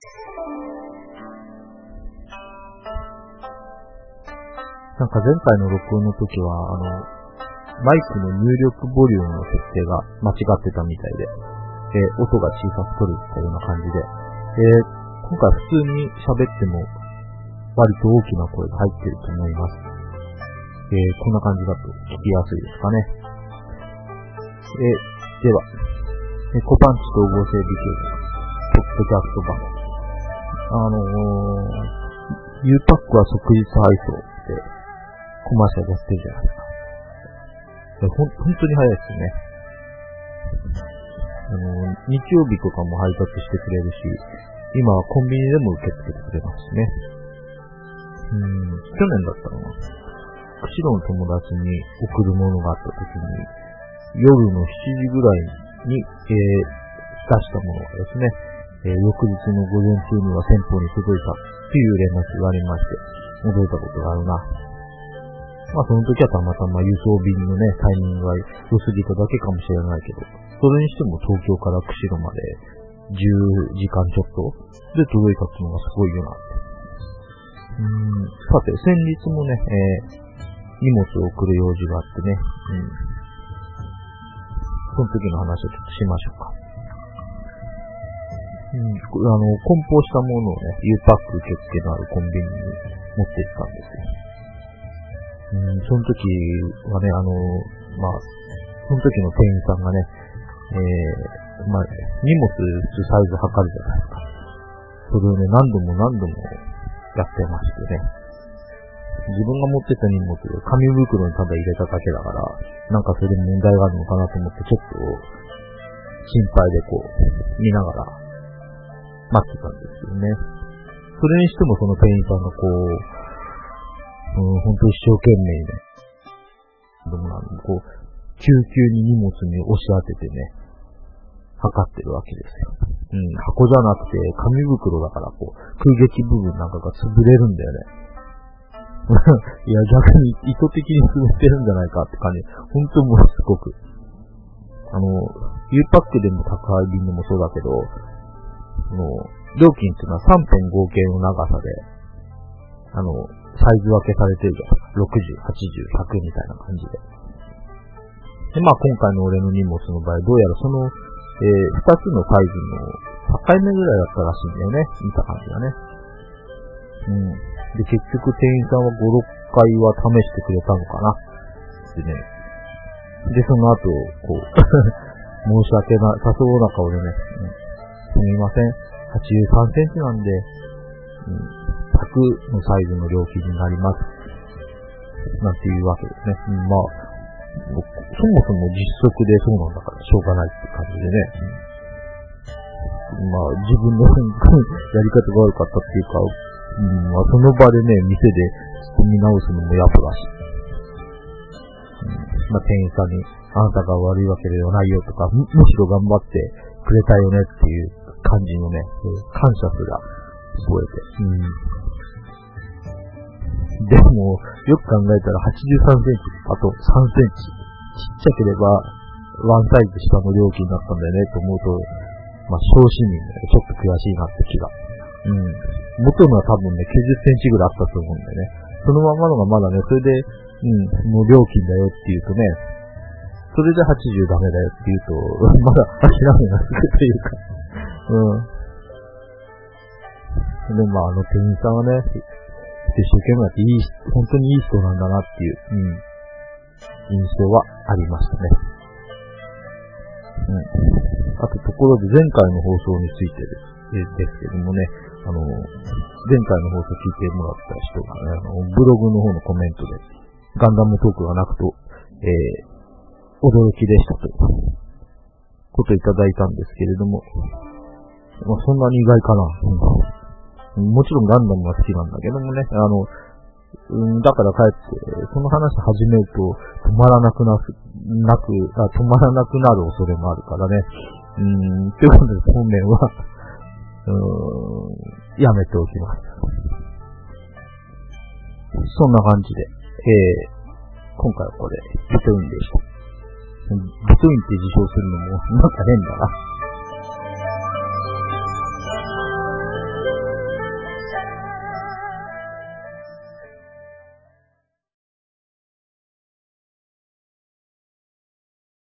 なんか前回の録音の時は、マイクの入力ボリュームの設定が間違ってたみたいで、音が小さく取るっていうような感じで、今回普通に喋っても割と大きな声が入っていると思います。こんな感じだと聞きやすいですかね。では、コパンチ統合整備系のポッドキャスト版。U-PAC は即日配送ってコマーシャルやってるじゃないですか。本当に早いですよね。日曜日とかも配達してくれるし、今はコンビニでも受け付けてくれますしね。去年だったのは、釧路の友達に送るものがあった時に、夜の7時ぐらいに、出したものがですね、翌日の午前中には店舗に届いたっていう連絡がありまして、驚いたことがあるな。まあその時はたまたま輸送便のね、タイミングが良すぎただけかもしれないけど、それにしても東京から釧路まで10時間ちょっとで届いたっていうのがすごいよなって。さて、先日もね、荷物を送る用事があってね、その時の話をちょっとしましょうか。梱包したものをね、U-PAC 受付のあるコンビニに持って行ったんですよ。その時はね、その時の店員さんがね、荷物サイズ測るじゃないですか。それをね、何度もやってましてね。自分が持ってた荷物で紙袋にただ入れただけだから、なんかそれで問題があるのかなと思ってちょっと心配で見ながら待ってたんですよね。それにしてもその店員さんが本当一生懸命ね、急々に荷物に押し当ててね、測ってるわけですよ。箱じゃなくて紙袋だから空撃部分なんかが潰れるんだよね。いや、逆に意図的に潰れてるんじゃないかって感じ。本当もうすごく。U-PAC でも宅配便でもそうだけど、料金っていうのは3辺合計の長さで、サイズ分けされてるじゃん。60、80、100みたいな感じで。で、まあ今回の俺の荷物の場合、どうやらその、2つのサイズの境目ぐらいだったらしいんだよね。見た感じがね。で、結局店員さんは5、6回は試してくれたのかな。でね。で、その後、申し訳なさそうな顔でね、すみません、83センチなんで、100のサイズの料金になります。なんていうわけですね。まあ、そもそも実測でそうなんだからしょうがないって感じでね。まあ、自分のやり方が悪かったっていうか、まあ、その場でね、店で包み直すのもやぶだし。まあ、店員さんに、あなたが悪いわけではないよとか、むしろ頑張ってくれたよねっていう感じのね、感謝すら覚えて。でも、よく考えたら83センチ、あと3センチ。ちっちゃければ、ワンサイズ下の料金だったんだよねと思うと、まあ、小市民でちょっと悔しいなって気が。元のは多分ね、90センチぐらいあったと思うんだよね。そのままのがまだね、それで、もう料金だよって言うとね、それで80ダメだよって言うと、まだ諦めがつくというか。でもまあ、店員さんはね、一生懸命やって本当にいい人なんだなっていう、印象はありましたね。あと、ところで前回の放送についてですけどもね、前回の放送聞いてもらった人がね、ブログの方のコメントで、ガンダムトークがなくと、驚きでしたということいただいたんですけれども、まあ、そんなに意外かな。もちろんガンダムが好きなんだけどもね、だからかえって、その話始めると止まらなくなる恐れもあるからね。ということで本面は、やめておきます。そんな感じで、今回はこれ、ビトインでした。ビトインって自称するのもなんか変だな。